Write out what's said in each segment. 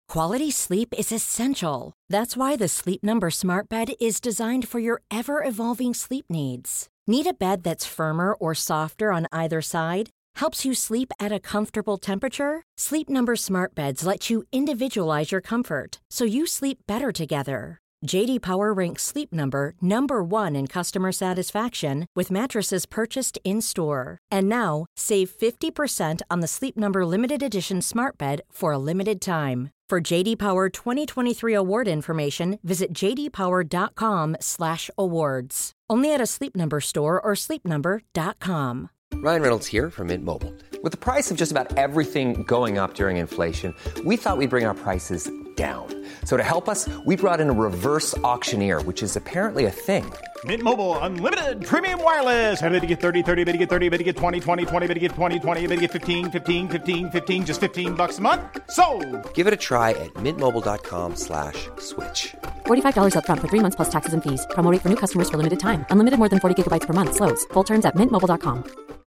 Quality sleep is essential. That's why the Sleep Number Smart Bed is designed for your ever-evolving sleep needs. Need a bed that's firmer or softer on either side? Helps you sleep at a comfortable temperature? Sleep Number Smart Beds let you individualize your comfort, so you sleep better together. J.D. Power ranks Sleep Number number 1 in customer satisfaction with mattresses purchased in-store. And now, save 50% on the Sleep Number Limited Edition Smart Bed for a limited time. For J.D. Power 2023 award information, visit jdpower.com/awards. Only at a Sleep Number store or sleepnumber.com. Ryan Reynolds here from Mint Mobile. With the price of just about everything going up during inflation, we thought we'd bring our prices down. So to help us, we brought in a reverse auctioneer, which is apparently a thing. Mint Mobile Unlimited Premium Wireless. How to get 30, 30, bit to get 30, bit to get 20, 20, 20, bit to get 20, 20, bit to get 15, 15, 15, 15, just $15 a month? Sold! Give it a try at mintmobile.com/switch. $45 up front for 3 months plus taxes and fees. Promo rate for new customers for limited time. Unlimited more than 40 gigabytes per month. Slows full terms at mintmobile.com.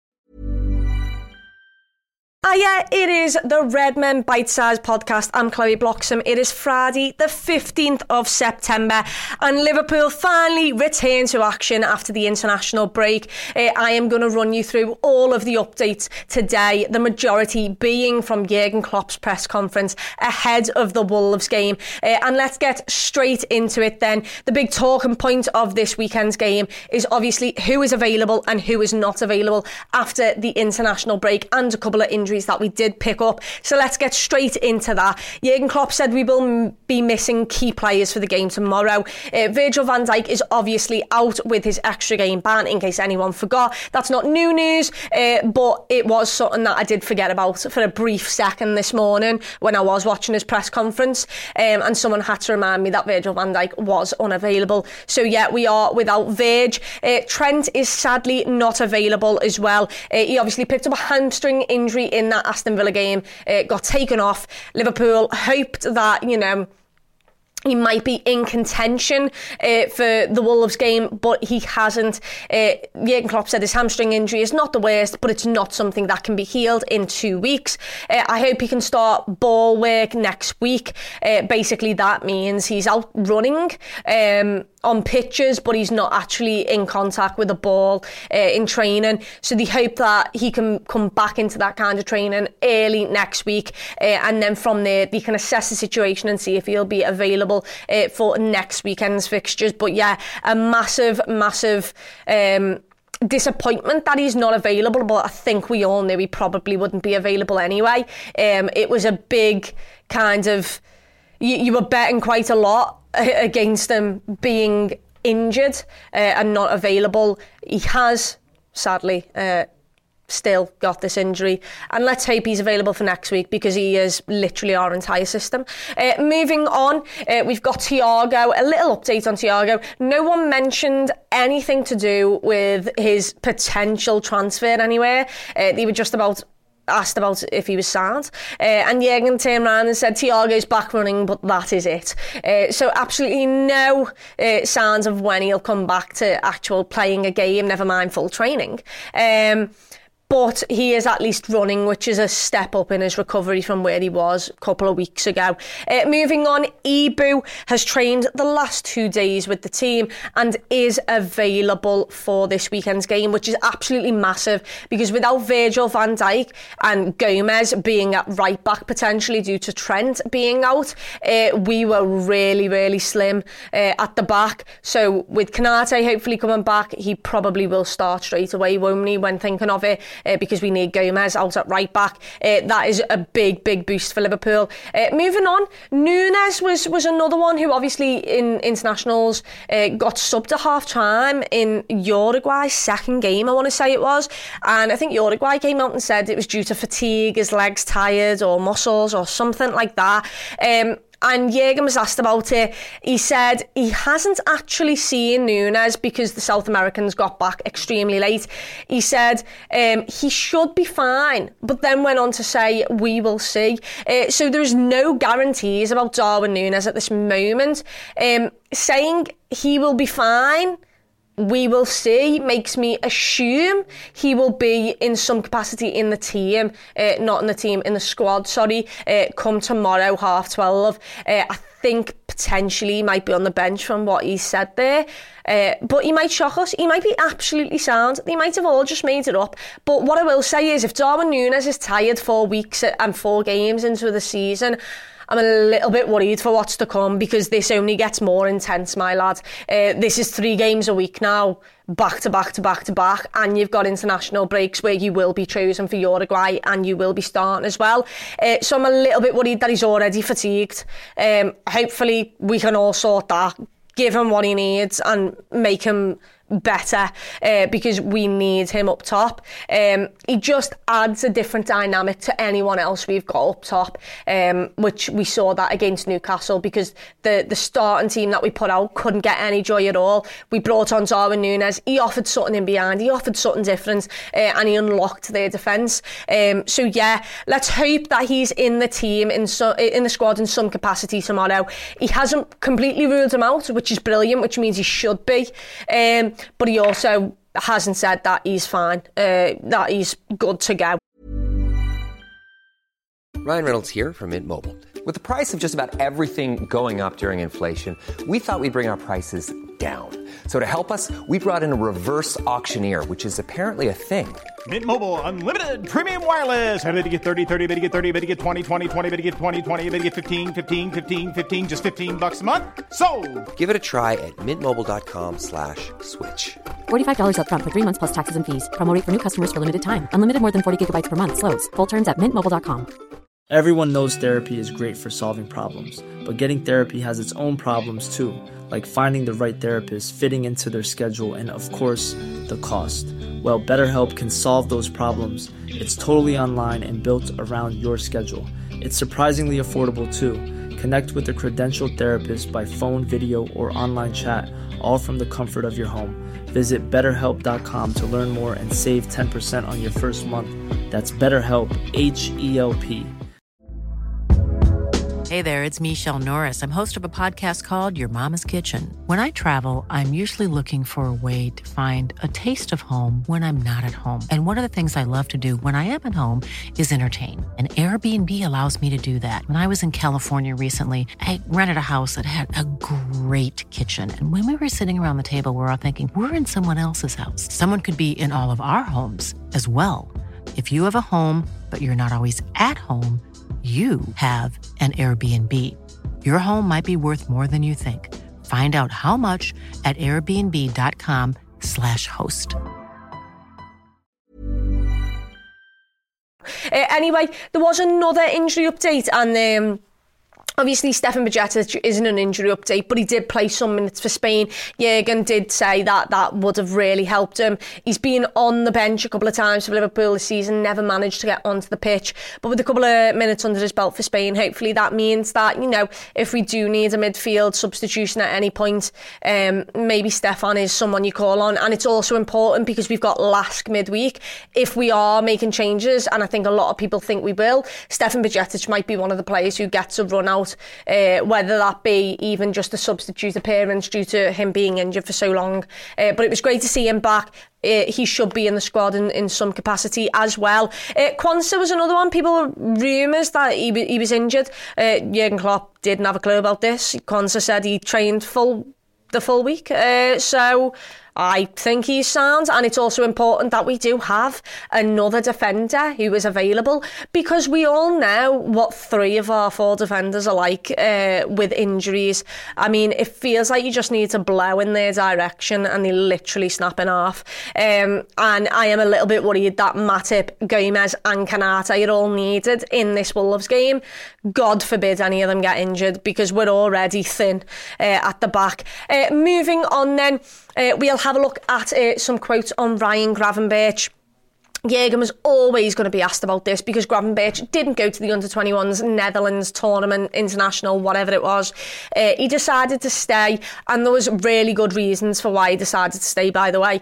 Yeah, it is the Redmen Bite Size Podcast. I'm Chloe Bloxham. It is Friday, the 15th of September, and Liverpool finally return to action after the international break. I am going to run you through all of the updates today, the majority being from Jurgen Klopp's press conference ahead of the Wolves game. And let's get straight into it then. The big talking point of this weekend's game is obviously who is available and who is not available after the international break and a couple of injuries that we did pick up. So let's get straight into that. Jurgen Klopp said we will be missing key players for the game tomorrow. Virgil van Dijk is obviously out with his extra game ban, in case anyone forgot. That's not new news, but it was something that I did forget about for a brief second this morning when I was watching his press conference, and someone had to remind me that Virgil van Dijk was unavailable. So yeah, we are without Virg. Trent is sadly not available as well. He obviously picked up a hamstring injury in that Aston Villa game, got taken off. Liverpool hoped that, he might be in contention for the Wolves game, but he hasn't. Jurgen Klopp said his hamstring injury is not the worst, but it's not something that can be healed in 2 weeks. I hope he can start ball work next week. Basically, that means he's out running on pitches, but he's not actually in contact with the ball in training. So they hope that he can come back into that kind of training early next week, and then from there they can assess the situation and see if he'll be available for next weekend's fixtures. But yeah, a massive disappointment that he's not available, but I think we all knew he probably wouldn't be available anyway. It was a big kind of, you were betting quite a lot against him being injured and not available. He has sadly still got this injury, and let's hope he's available for next week, because he is literally our entire system. Moving on, we've got Thiago. A little update on Thiago. No one mentioned anything to do with his potential transfer anywhere. They were just asked about if he was signed, and Jurgen turned around and said Thiago's back running, but that is it. So absolutely no signs of when he'll come back to actual playing a game, never mind full training. But he is at least running, which is a step up in his recovery from where he was a couple of weeks ago. Moving on, Ibu has trained the last 2 days with the team and is available for this weekend's game, which is absolutely massive, because without Virgil van Dijk and Gomez being at right back potentially due to Trent being out, we were really, really slim at the back. So with Konate hopefully coming back, he probably will start straight away, won't he, when thinking of it? Because we need Gomez out at right back. That is a big boost for Liverpool. Moving on, Nunes was another one who obviously in internationals got subbed at half time in Uruguay's second game, I want to say it was, and I think Uruguay came out and said it was due to fatigue, his legs tired or muscles or something like that. And Jurgen was asked about it. He said he hasn't actually seen Nunes because the South Americans got back extremely late. He said he should be fine, but then went on to say, we will see. So there's no guarantees about Darwin Nunes at this moment. Saying he will be fine We will see. Makes me assume he will be in some capacity in the team, not in the team, in the squad, come tomorrow, 12:30. I think potentially he might be on the bench from what he said there. But he might shock us. He might be absolutely sound. They might have all just made it up. But what I will say is, if Darwin Núñez is tired 4 weeks and 4 games into the season, I'm a little bit worried for what's to come, because this only gets more intense, my lad. This is 3 games a week now, back to back to back to back, and you've got international breaks where you will be chosen for Uruguay and you will be starting as well. So I'm a little bit worried that he's already fatigued. Hopefully we can all sort that, give him what he needs and make him better, because we need him up top. He just adds a different dynamic to anyone else we've got up top, which we saw that against Newcastle, because the starting team that we put out couldn't get any joy at all. We brought on Darwin Núñez. He offered something in behind. He offered something different, and he unlocked their defence. So yeah, let's hope that he's in the team, in the squad in some capacity tomorrow. He hasn't completely ruled him out, which is brilliant, which means he should be. But he also hasn't said that he's fine, that he's good to go. Ryan Reynolds here from Mint Mobile. With the price of just about everything going up during inflation, we thought we'd bring our prices down. So to help us, we brought in a reverse auctioneer, which is apparently a thing. Mint Mobile Unlimited Premium Wireless. How to get 30, 30, how to get 30, how to get 20, 20, 20, how to get 20, 20, how to get 15, 15, 15, 15, just $15 a month? Sold! Give it a try at mintmobile.com/switch. $45 up front for 3 months plus taxes and fees. Promo rate for new customers for limited time. Unlimited more than 40 gigabytes per month. Slows full terms at mintmobile.com. Everyone knows therapy is great for solving problems, but getting therapy has its own problems too, like finding the right therapist, fitting into their schedule, and of course, the cost. Well, BetterHelp can solve those problems. It's totally online and built around your schedule. It's surprisingly affordable too. Connect with a credentialed therapist by phone, video, or online chat, all from the comfort of your home. Visit BetterHelp.com to learn more and save 10% on your first month. That's BetterHelp, H-E-L-P. Hey there, it's Michelle Norris. I'm host of a podcast called Your Mama's Kitchen. When I travel, I'm usually looking for a way to find a taste of home when I'm not at home. And one of the things I love to do when I am at home is entertain. And Airbnb allows me to do that. When I was in California recently, I rented a house that had a great kitchen. And when we were sitting around the table, we were all thinking, we're in someone else's house. Someone could be in all of our homes as well. If you have a home, but you're not always at home, you have an Airbnb. Your home might be worth more than you think. Find out how much at airbnb.com/host. Anyway, there was another injury update, and obviously Stefan Bajcetic isn't an injury update, but he did play some minutes for Spain. Jürgen did say that that would have really helped him. He's been on the bench a couple of times for Liverpool this season, never managed to get onto the pitch, but with a couple of minutes under his belt for Spain, hopefully that means that, you know, if we do need a midfield substitution at any point, maybe Stefan is someone you call on. And it's also important because we've got Lask midweek. If we are making changes, and I think a lot of people think we will, Stefan Bajcetic might be one of the players who gets a run out, whether that be even just a substitute appearance due to him being injured for so long. But it was great to see him back. He should be in the squad in some capacity as well. Quansah was another one. People were rumours that he was injured. Jurgen Klopp didn't have a clue about this. Quansah said he trained the full week. So I think he's sound, and it's also important that we do have another defender who is available, because we all know what 3 of our 4 defenders are like with injuries. I mean, it feels like you just need to blow in their direction and they literally snap in half. And I am a little bit worried that Matip, Gomez and Konate are all needed in this Wolves game. God forbid any of them get injured, because we're already thin at the back. Moving on then, we'll have a look at some quotes on Ryan Gravenberch. Jürgen was always going to be asked about this because Gravenberch didn't go to the under-21s Netherlands tournament, international, whatever it was. He decided to stay, and there was really good reasons for why he decided to stay, by the way.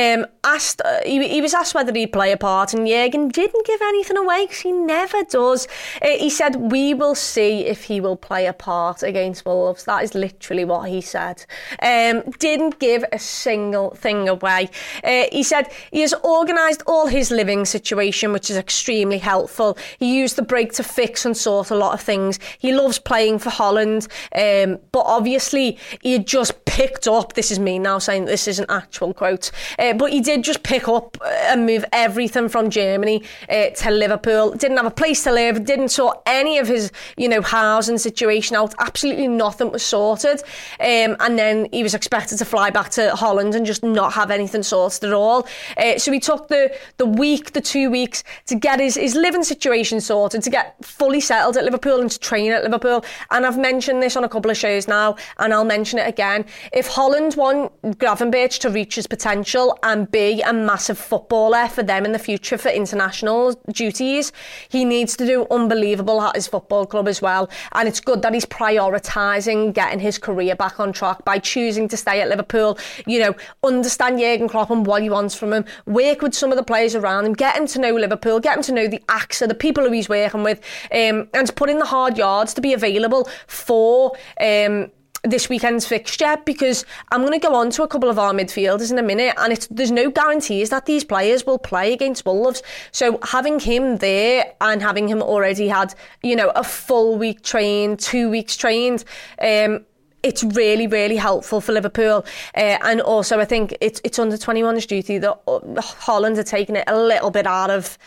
He was asked whether he'd play a part, and Jürgen didn't give anything away because he never does. He said, "We will see if he will play a part against Wolves." That is literally what he said. Didn't give a single thing away. He said he has organised all his living situation, which is extremely helpful. He used the break to fix and sort a lot of things. He loves playing for Holland, but obviously he had just picked up, this is me now saying this is an actual quote, but he did just pick up and move everything from Germany to Liverpool. Didn't have a place to live, didn't sort any of his, housing situation out. Absolutely nothing was sorted. And then he was expected to fly back to Holland and just not have anything sorted at all. So he took the 2 weeks to get his living situation sorted, to get fully settled at Liverpool and to train at Liverpool. And I've mentioned this on a couple of shows now, and I'll mention it again. If Holland want Gravenberch to reach his potential and be a massive footballer for them in the future for international duties, he needs to do unbelievable at his football club as well. And it's good that he's prioritising getting his career back on track by choosing to stay at Liverpool. Understand Jurgen Klopp and what he wants from him, work with some of the players around him, get him to know Liverpool, get him to know the AXA, the people who he's working with, and to put in the hard yards to be available for this weekend's fixture, because I'm going to go on to a couple of our midfielders in a minute, and there's no guarantees that these players will play against Wolves. So having him there and having him already had, a full week trained, 2 weeks trained, it's really, really helpful for Liverpool. And also I think it's under 21's duty that Holland are taking it a little bit out of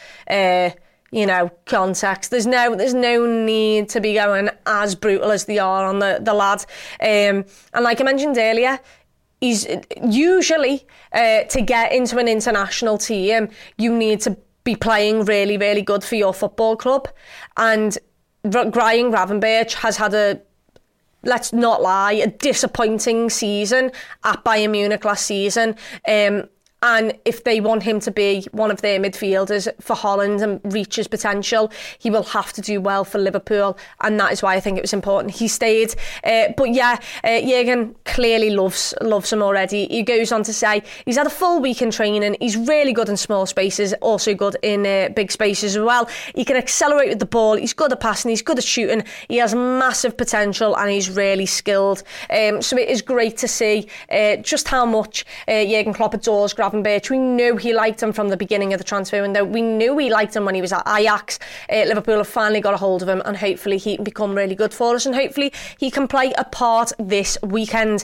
context. There's no need to be going as brutal as they are on the lad. And like I mentioned earlier, he's usually to get into an international team, you need to be playing really, really good for your football club. And Ryan Gravenberch has had let's not lie, a disappointing season at Bayern Munich last season. And if they want him to be one of their midfielders for Holland and reach his potential, he will have to do well for Liverpool. And that is why I think it was important he stayed. But yeah, Jürgen clearly loves him already. He goes on to say he's had a full week in training. He's really good in small spaces, also good in big spaces as well. He can accelerate with the ball. He's good at passing. He's good at shooting. He has massive potential and he's really skilled. So it is great to see just how much Jürgen Klopp adores Gravenberch. We knew he liked him from the beginning of the transfer window. We knew he liked him when he was at Ajax. Liverpool have finally got a hold of him, and hopefully he can become really good for us, and hopefully he can play a part this weekend.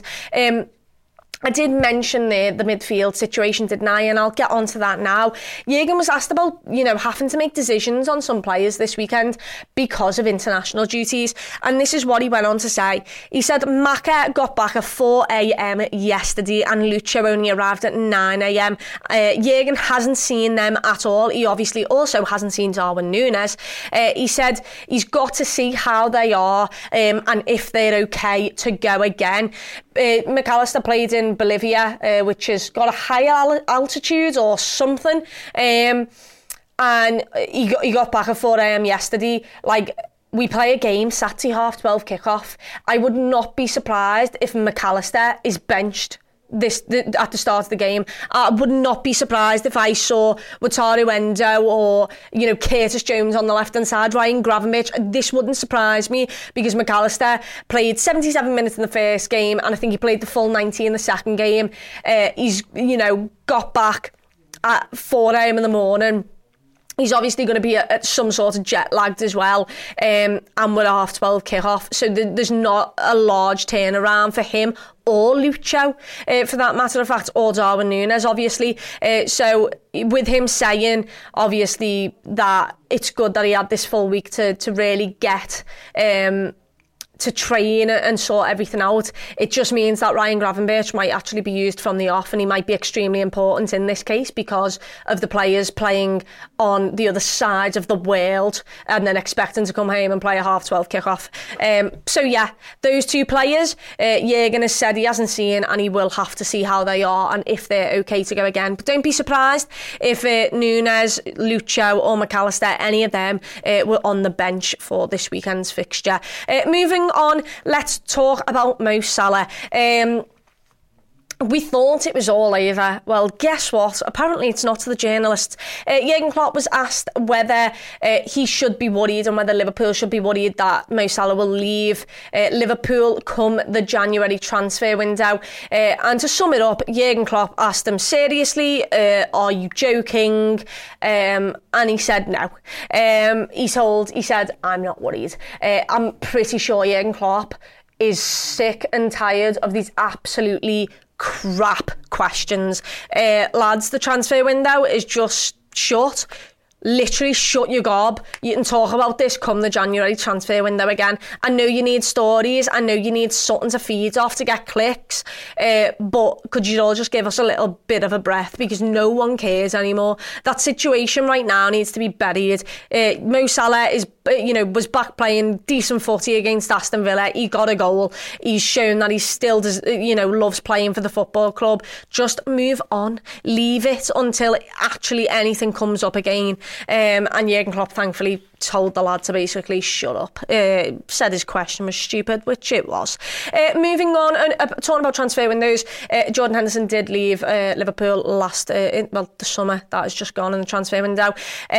I did mention the midfield situation, didn't I? And I'll get onto that now. Jürgen was asked about, having to make decisions on some players this weekend because of international duties. And this is what he went on to say. He said, Maka got back at 4 a.m. yesterday and Lucho only arrived at 9 a.m. Jürgen hasn't seen them at all. He obviously also hasn't seen Darwin Núñez. He said he's got to see how they are and if they're okay to go again. McAllister played in Bolivia, which has got a higher altitude or something, and he got back at 4 a.m. yesterday. We play a game Saturday 12:30 kickoff. I would not be surprised if McAllister is benched at the start of the game. I would not be surprised if I saw Wataru Endo or Curtis Jones on the left hand side, Ryan Gravenberch. This wouldn't surprise me because McAllister played 77 minutes in the first game and I think he played the full 90 in the second game. He's got back at 4 a.m. in the morning. He's obviously going to be at some sort of jet lagged as well, and with a 12:30 kickoff. So there's not a large turnaround for him or Lucho, for that matter of fact, or Darwin Núñez, obviously. So with him saying, obviously, that it's good that he had this full week to really get to train and sort everything out. It just means that Ryan Gravenberch might actually be used from the off, and he might be extremely important in this case because of the players playing on the other side of the world and then expecting to come home and play a 12:30 kickoff. So yeah, those two players, Jurgen has said he hasn't seen, and he will have to see how they are and if they're okay to go again. But don't be surprised if Nunes, Lucho or McAllister, any of them were on the bench for this weekend's fixture. Moving on, let's talk about Mo Salah. We thought it was all over. Well, guess what? Apparently it's not to the journalists. Jurgen Klopp was asked whether he should be worried and whether Liverpool should be worried that Mo Salah will leave Liverpool come the January transfer window. And to sum it up, Jurgen Klopp asked him, seriously, are you joking? And he said no. He said, I'm not worried. I'm pretty sure Jurgen Klopp is sick and tired of these absolutely crap questions. Lads, the transfer window is just shut. Literally shut your gob. You can talk about this come the January transfer window again. I know you need stories. I know you need something to feed off to get clicks. But could you all just give us a little bit of a breath, because no one cares anymore. That situation right now needs to be buried. Mo Salah was back playing decent footy against Aston Villa. He got a goal. He's shown that he still does, loves playing for the football club. Just move on. Leave it until actually anything comes up again. And Jurgen Klopp thankfully told the lad to basically shut up. Said his question was stupid, which it was. Moving on, talking about transfer windows, Jordan Henderson did leave Liverpool the summer that has just gone in the transfer window.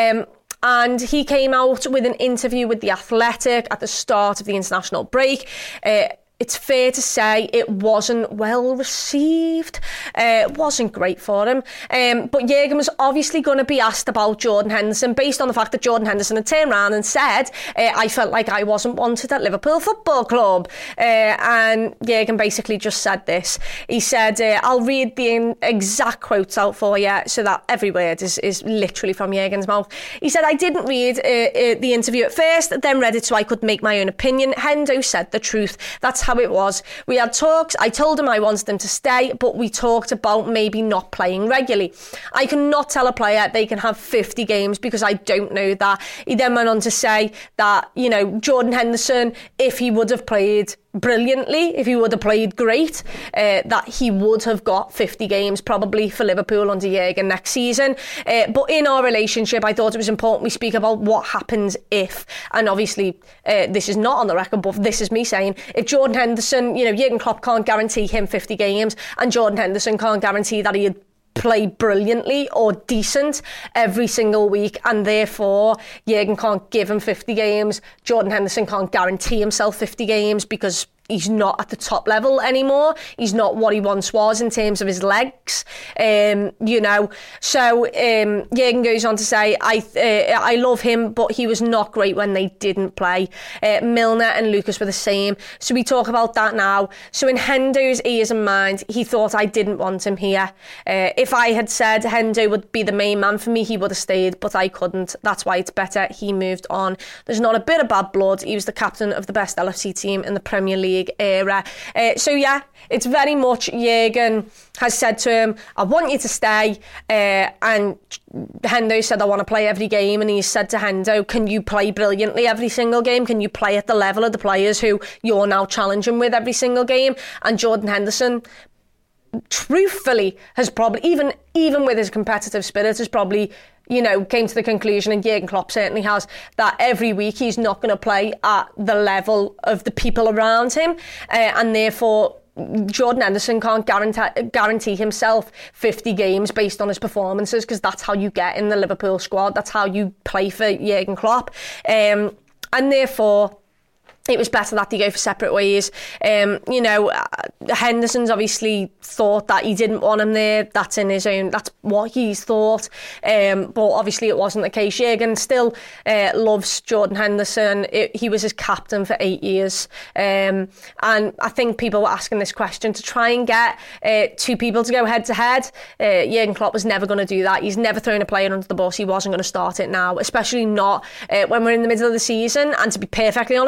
And he came out with an interview with The Athletic at the start of the international break. It's fair to say it wasn't well received. It wasn't great for him. But Jurgen was obviously going to be asked about Jordan Henderson based on the fact that Jordan Henderson had turned around and said, I felt like I wasn't wanted at Liverpool Football Club. And Jurgen basically just said this. He said, I'll read the exact quotes out for you so that every word is literally from Jurgen's mouth. He said, I didn't read the interview at first, then read it so I could make my own opinion. Hendo said the truth. That's how it was. We had talks. I told him I wanted him to stay, but we talked about maybe not playing regularly. I cannot tell a player they can have 50 games because I don't know that. He then went on to say that, Jordan Henderson, if he would have played brilliantly, if he would have played great, that he would have got 50 games probably for Liverpool under Jurgen next season. But in our relationship, I thought it was important we speak about what happens if, and obviously this is not on the record, but this is me saying, if Jordan Henderson, Jurgen Klopp can't guarantee him 50 games and Jordan Henderson can't guarantee that he'd play brilliantly or decent every single week, and therefore Jurgen can't give him 50 games. Jordan Henderson can't guarantee himself 50 games because he's not at the top level anymore. He's not what he once was in terms of his legs, So Jurgen goes on to say, I love him, but he was not great when they didn't play. Milner and Lucas were the same. So we talk about that now. So in Hendo's ears and mind, he thought I didn't want him here. If I had said Hendo would be the main man for me, he would have stayed, but I couldn't. That's why it's better he moved on. There's not a bit of bad blood. He was the captain of the best LFC team in the Premier League era. So yeah, it's very much Jurgen has said to him, I want you to stay, and Hendo said I want to play every game, and he said to Hendo, can you play brilliantly every single game? Can you play at the level of the players who you're now challenging with every single game? And Jordan Henderson truthfully has probably, even with his competitive spirit, has probably came to the conclusion, and Jurgen Klopp certainly has, that every week he's not going to play at the level of the people around him, and therefore Jordan Henderson can't guarantee himself 50 games based on his performances, because that's how you get in the Liverpool squad. That's how you play for Jurgen Klopp, and therefore it was better that they go for separate ways. Henderson's obviously thought that he didn't want him there. That's what he's thought. But obviously it wasn't the case. Jurgen still loves Jordan Henderson. He was his captain for 8 years. And I think people were asking this question to try and get two people to go head to head. Jurgen Klopp was never going to do that. He's never thrown a player under the bus. He wasn't going to start it now, especially not when we're in the middle of the season. And to be perfectly honest, Jordan Henderson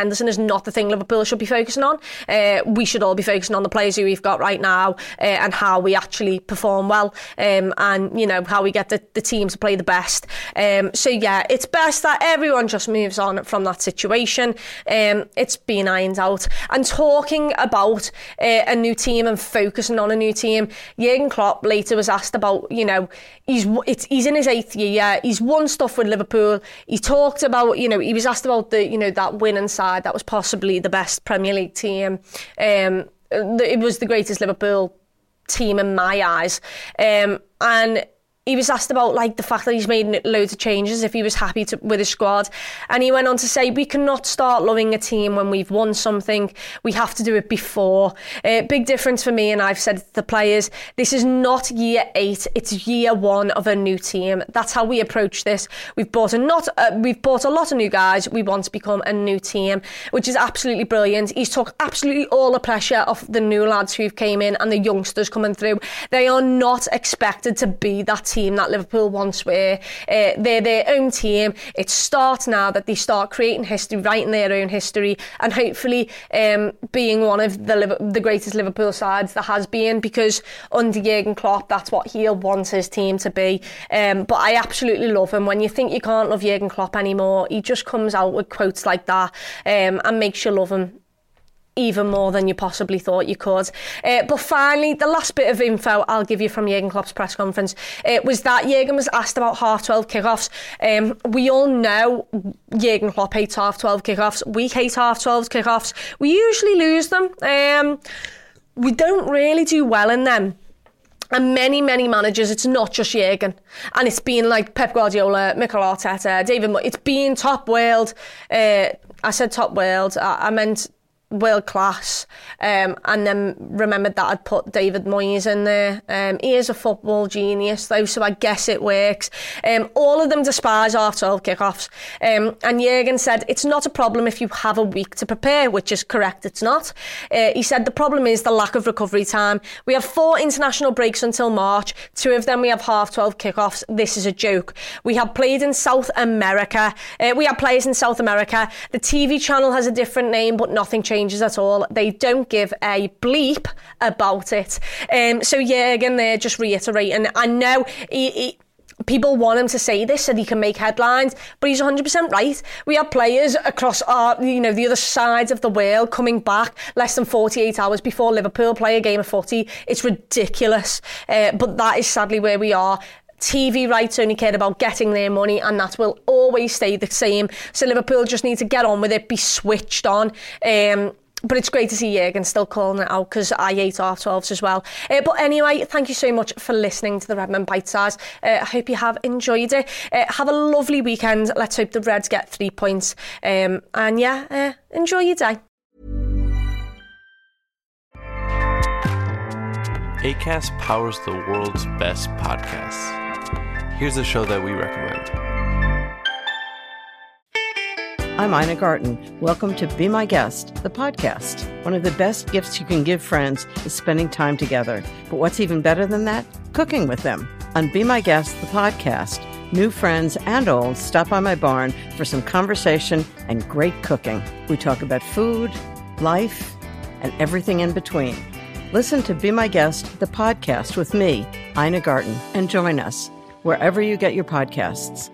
Henderson is not the thing Liverpool should be focusing on. We should all be focusing on the players who we've got right now, and how we actually perform well, and how we get the team to play the best. So yeah, it's best that everyone just moves on from that situation. It's been ironed out. And talking about a new team and focusing on a new team, Jurgen Klopp later was asked about, he's in his 8th year. He's won stuff with Liverpool. He talked about, he was asked about that winning side that was possibly the best Premier League team. It was the greatest Liverpool team in my eyes. And he was asked about the fact that he's made loads of changes, if he was happy with his squad. And he went on to say, we cannot start loving a team when we've won something. We have to do it before. Big difference for me, and I've said to the players, this is not year 8, it's year 1 of a new team. That's how we approach this. We've bought a lot of new guys. We want to become a new team, which is absolutely brilliant. He's took absolutely all the pressure off the new lads who've came in and the youngsters coming through. They are not expected to be that team that Liverpool once were. They're their own team. It starts now that they start creating history, writing their own history, and hopefully being one of the greatest Liverpool sides there has been, because under Jurgen Klopp, that's what he'll want his team to be. But I absolutely love him. When you think you can't love Jurgen Klopp anymore, he just comes out with quotes like that and makes you love him even more than you possibly thought you could. But finally, the last bit of info I'll give you from Jurgen Klopp's press conference was that Jurgen was asked about half-12 kickoffs. We all know Jurgen Klopp hates half-12 kickoffs. We hate half-12 kickoffs. We usually lose them. We don't really do well in them. And many managers, it's not just Jurgen. And it's been like Pep Guardiola, Mikel Arteta, David Moyes. It's been top world. I said top world. I meant world class, and then remembered that I'd put David Moyes in there. He is a football genius though, so I guess it works. All of them despise half-12 kickoffs, and Jurgen said it's not a problem if you have a week to prepare, which is correct, it's not. He said the problem is the lack of recovery time. We have 4 international breaks until March. 2 of them we have half-12 kickoffs. This is a joke. We have played in South America. We have players in South America. The TV channel has a different name, but nothing changes at all. They don't give a bleep about it. So Jurgen there just reiterating. I know people want him to say this so he can make headlines, but he's 100% right. We have players across the other sides of the world coming back less than 48 hours before Liverpool play a game of footy. It's ridiculous. But that is sadly where we are. TV rights only care about getting their money, and that will always stay the same. So Liverpool just need to get on with it, be switched on. But it's great to see Jurgen still calling it out, because I hate half-12s as well. But anyway, thank you so much for listening to the Redmen Bite Size. I hope you have enjoyed it. Have a lovely weekend. Let's hope the Reds get 3 points. And yeah, enjoy your day. Acast powers the world's best podcasts. Here's a show that we recommend. I'm Ina Garten. Welcome to Be My Guest, the podcast. One of the best gifts you can give friends is spending time together. But what's even better than that? Cooking with them. On Be My Guest, the podcast, new friends and old stop by my barn for some conversation and great cooking. We talk about food, life, and everything in between. Listen to Be My Guest, the podcast with me, Ina Garten, and join us wherever you get your podcasts.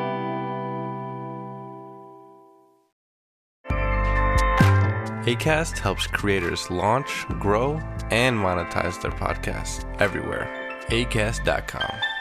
Acast helps creators launch, grow, and monetize their podcasts everywhere. Acast.com.